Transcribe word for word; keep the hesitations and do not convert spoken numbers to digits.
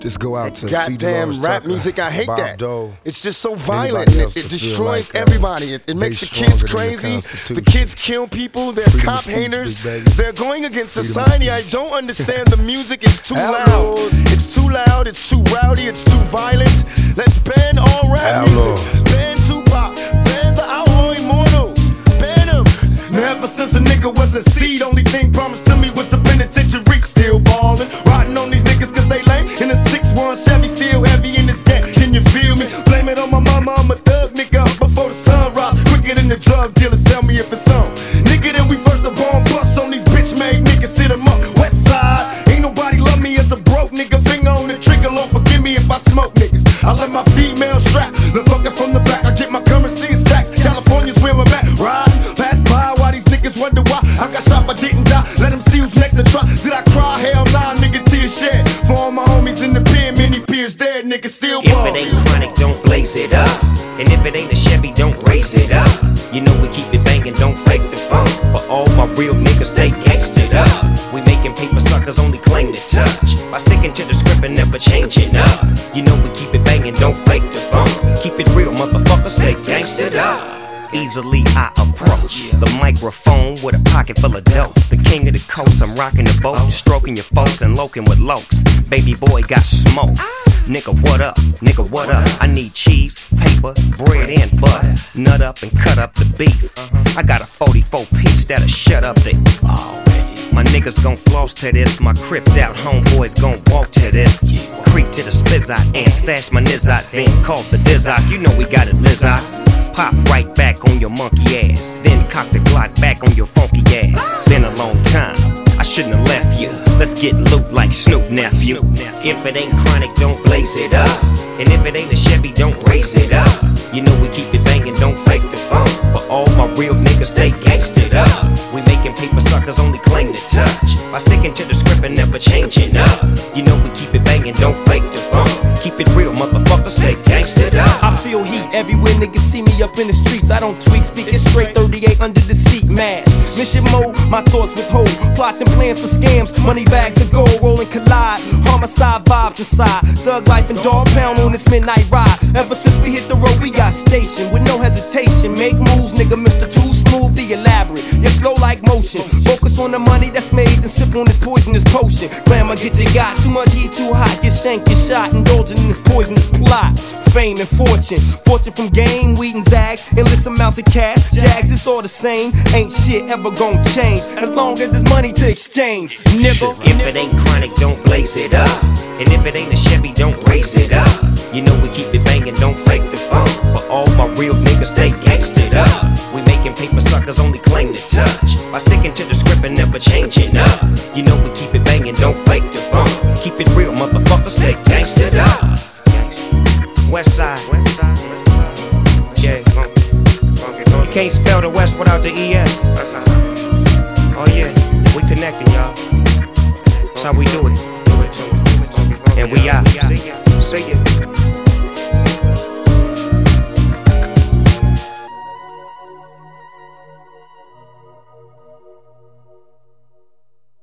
Just go out to goddamn rap music, I hate Bob that. Dole, it's just so violent. It, it destroys like, uh, everybody. It, it makes the kids crazy. The, the kids kill people. They're Freedom cop haters. They're going against Freedom society. I don't understand the music. It's too loud. It's too loud. It's too rowdy. It's too violent. Let's ban all rap Outlaws. music. Ban Tupac. Ban the Outlaw Immortals. Ban them. Now ever since a nigga was a seed, only thing promised to me was the penitentiary. Still ballin', riding on these niggas cause they lame. In a six one Chevy, still heavy in this game. Can you feel me? Blame it on my mama, I'm a thug nigga up before the sun rise. Quicker than the drug dealers, tell me if it's on. Nigga, then we first the bomb bust on these bitch made niggas, sit them up. West side, ain't nobody love me as a broke nigga. Finger on the trigger, Lord forgive me if I smoke niggas. I let my female strap, the fucker from the back. I get my currency in stacks. California's where I'm at, riding. Pass by while these niggas wonder why I got shot but didn't die. Let them see who's next to try. Did I cry? Hell nah, nigga, tears shed. For all my homies in the pen, many peers dead, nigga still ball. If it ain't chronic, don't blaze it up. And if it ain't a Chevy, don't raise it up. You know we keep it banging, don't fake the funk. For all my real niggas, stay gangstered up. We making paper suckers only claim to touch. By sticking to the script and never changing up. You know we keep it banging, don't fake the funk. Keep it real, motherfuckers, stay gangstered up. Easily I approach the microphone with a pocket full of dope. The king of the coast, I'm rocking the boat, stroking your folks and loking with lokes. Baby boy got smoke. Nigga, what up? Nigga, what up? I need cheese, paper, bread, and butter. Nut up and cut up the beef. I got a forty-four piece that'll shut up the already. My niggas gon' floss to this. My cripped out homeboys gon' walk to this. Creep to the spizzot and stash my nizzot. Then call the dizzot. You know we got it lizzot. Pop right back on your monkey ass. Then cock the Glock back on your funky ass. Been a long time, I shouldn't have left you. Let's get loot like Snoop nephew. If it ain't chronic, don't blaze it up. And if it ain't a Chevy, don't raise it up. You know we keep it banging, don't fake the funk. For all my real niggas, stay gangstered up. We making paper suckers only claim to touch. By sticking to the script and never changing up. You know we keep it banging, don't fake the funk. Keep it real, motherfuckers, stay gangstered up. I feel heat everywhere niggas see me up in the streets. I don't tweak, speaking straight, thirty-eight under the seat, mad. Mission mode, my thoughts withhold. Plots and plans for scams, money bags of gold, rolling collide. Homicide vibes inside, thug life and dog pound on this midnight ride. Ever since we hit the road, we got stationed with no hesitation. Make moves, nigga, Mister Too Smooth, the elaborate. You're slow like motion. Focus on the money that's made and sip on this poisonous potion. Grandma get you got too much heat, too hot. Get shanked, get shot, indulging in this poisonous plot. Fame and fortune, fortune from game, weed and zags, endless amounts of cash. Jags, it's all the same. Ain't shit ever gon' change as long as there's money to exchange, nigga. If it ain't chronic, don't blaze it up. And if it ain't a Chevy, don't raise it up. You know we keep it banging, don't fake the funk. For all my real niggas, stay gangstered up. We making paper suckers only claim to touch. By sticking to the script and never changing up. You know we keep it banging, don't fake the funk. Keep it real, motherfuckers, stay gangstered up. West side, west side, west side. Yeah, you can't spell the West without the E S. Oh yeah, we connecting, y'all. That's how we do it. And we out. See ya.